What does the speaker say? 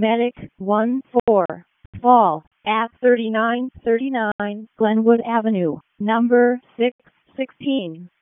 Medic 1-4. Fall at 3939 Glenwood Avenue, number 616.